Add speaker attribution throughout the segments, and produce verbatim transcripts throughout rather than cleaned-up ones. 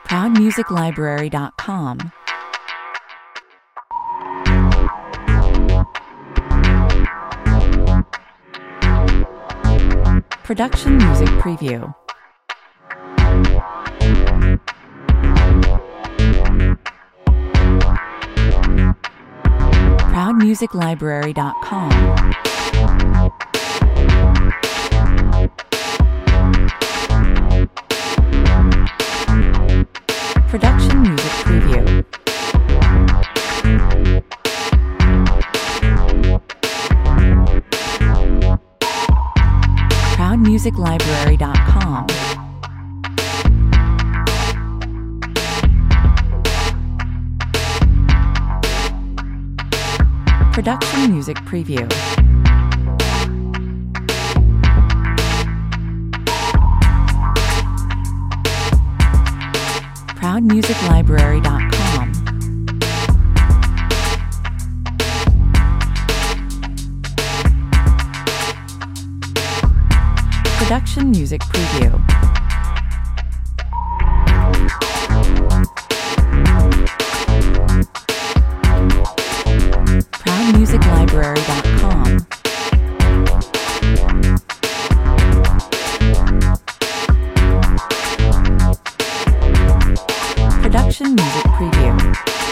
Speaker 1: proud music library dot com. Production Music Preview. proud music library dot com. Production Music Preview. proud music library dot com. Production Music Preview. proud music library dot com. Production Music Preview. proud music library dot com. Production Music Preview.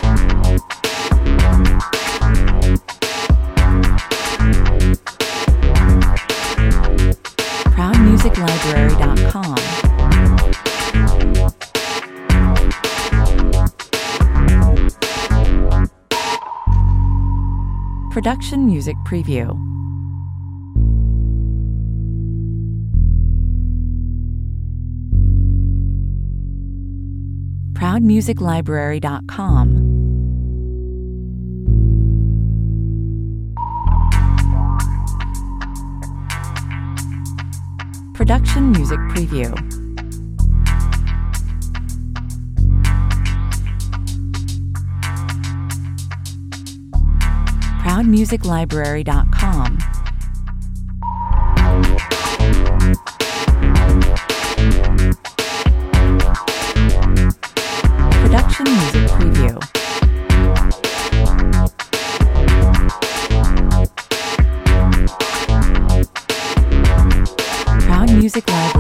Speaker 1: proud music library dot com. Production Music Preview. proud music library dot com. Production Music Preview. proud music library dot com. Production Music Preview. proud music library